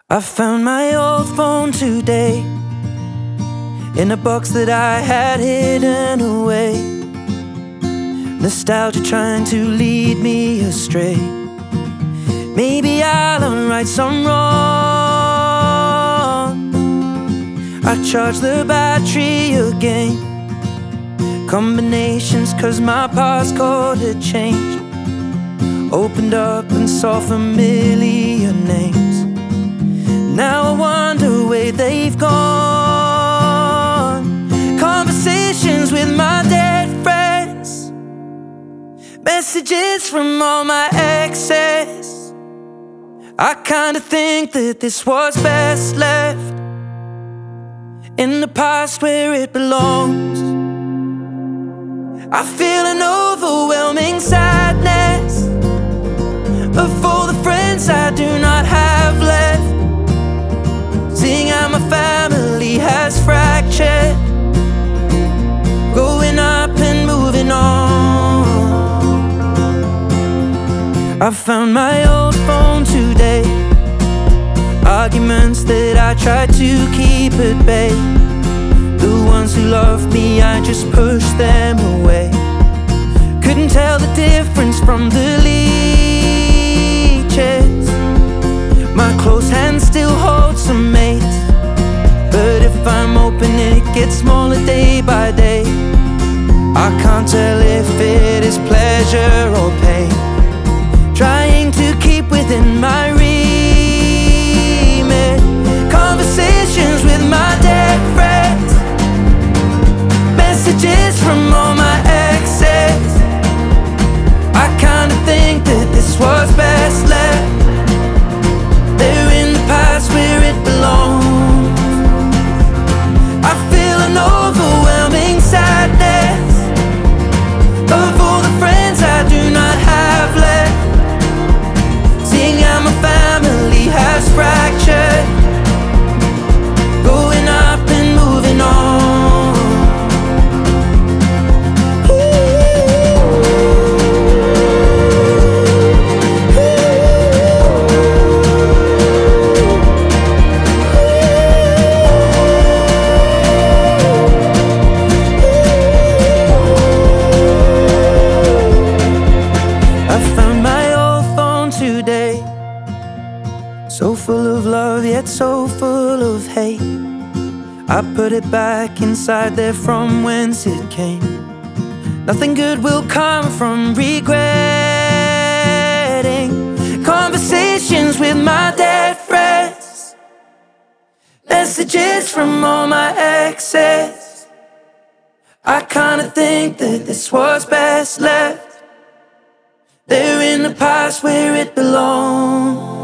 I found my old phone today in a box that I had hidden away. Nostalgia trying to lead me astray. Maybe I'll unright some wrong. I charge the battery again. Combinations cause my passcode had changed. Opened up and saw familiar names. Now I wonder where they've gone. Conversations with my dead friends, messages from all my exes. I kinda think that this was best left in the past where it belongs. I feel an overwhelming sadness of all the friends I do not have left. Seeing how my family has fractured, growing up and moving on. I found my old phone today. Arguments that I tried to keep at bay. The ones who loved me, I just pushed them away. Couldn't tell the difference from the leeches. My close hand still holds some mates, but if I'm open it gets smaller day by day. I can't tell if it is pleasure or pain, trying to keep within my remit. Conversations with my dead friends, messages from all my exes. I kinda think that this was best left there in the past where it belongs. I feel an overwhelming sadness of all the friends I do not have left. Seeing how my family has fractured, growing up and moving on. So full of love, yet so full of hate. I put it back inside there from whence it came. Nothing good will come from regretting. Conversations with my dead friends, messages from all my exes. I kinda think that this was best left there in the past where it belongs.